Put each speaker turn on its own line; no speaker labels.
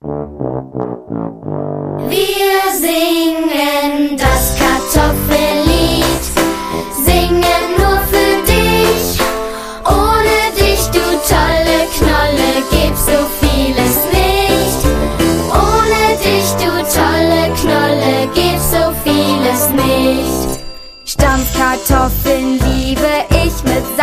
Wir singen das Kartoffellied, singen nur für dich. Ohne dich, du tolle Knolle, gibt's so vieles nicht. Ohne dich, du tolle Knolle, gibt's so vieles nicht.
Stampfkartoffeln liebe ich mit